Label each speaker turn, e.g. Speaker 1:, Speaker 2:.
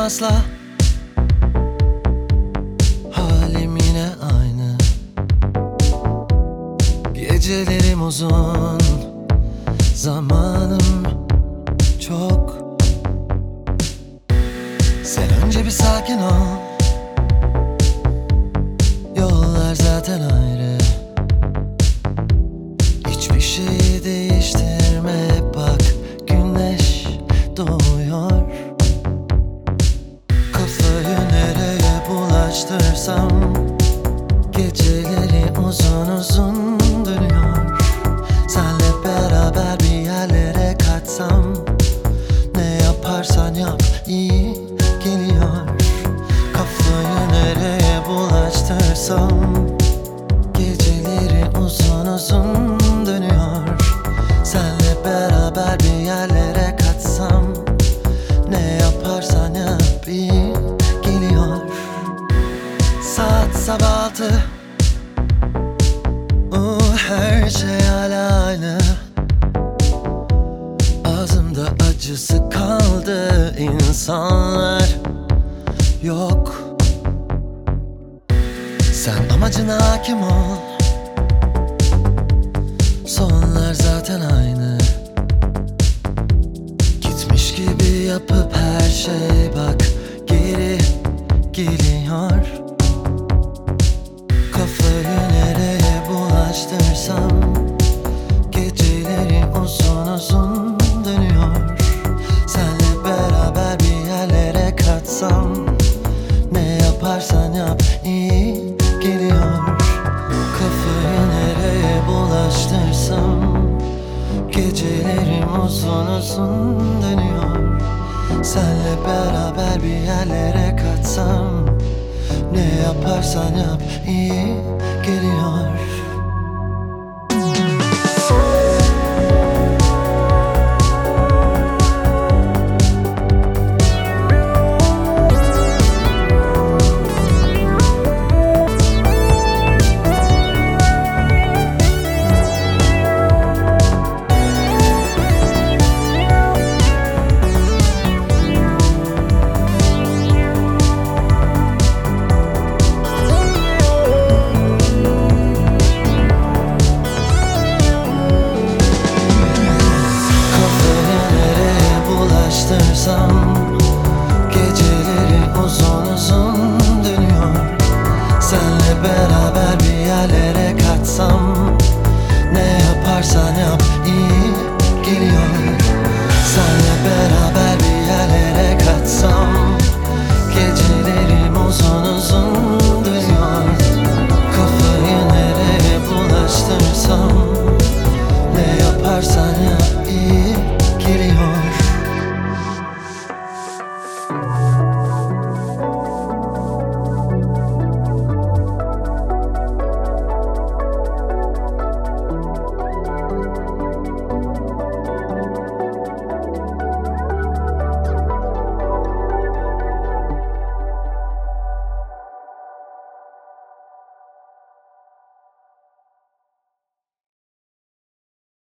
Speaker 1: asla. Halim yine aynı. Gecelerim uzun, zamanım çok. Sen önce bir sakin ol. Yollar zaten ayrı. Hiçbir şeyi değiştirme, bak güneş doğuyor. Kafayı nereye bulaştırsam geceleri uzun uzun dönüyor. Senle beraber bir yerlere kaçsam, ne yaparsan yap iyi geliyor. Kafayı nereye bulaştırsam geceleri uzun uzun dönüyor. Senle beraber bir yerlere kaçsam, ne yaparsan yap iyi geliyor. Saat sabah 6, her şey hala aynı. Ağzımda acısı kaldı, insanlar yok. Sen amacına hakim ol. Sonlar zaten aynı. Gitmiş gibi yapıp her şey bak geri geliyor. Kafayı nereye bulaştırsam geceleri uzun uzun dönüyor. Senle beraber bir yerlere kaçsam, ne yaparsan yap iyi geliyor. Kafayı nereye bulaştırsam gecelerim uzun uzun dönüyor. Senle beraber bir yerlere kaçsam, ne yaparsan yap iyi geliyor. Geceleri uzun uzun dönüyor. Senle beraber bir yerlere kaçsam, ne yaparsan yap iyi geliyor. Senle beraber bir yerlere kaçsam, gecelerim uzun uzun dönüyor. Kafayı nereye bulaştırsam, ne yaparsan yap iyi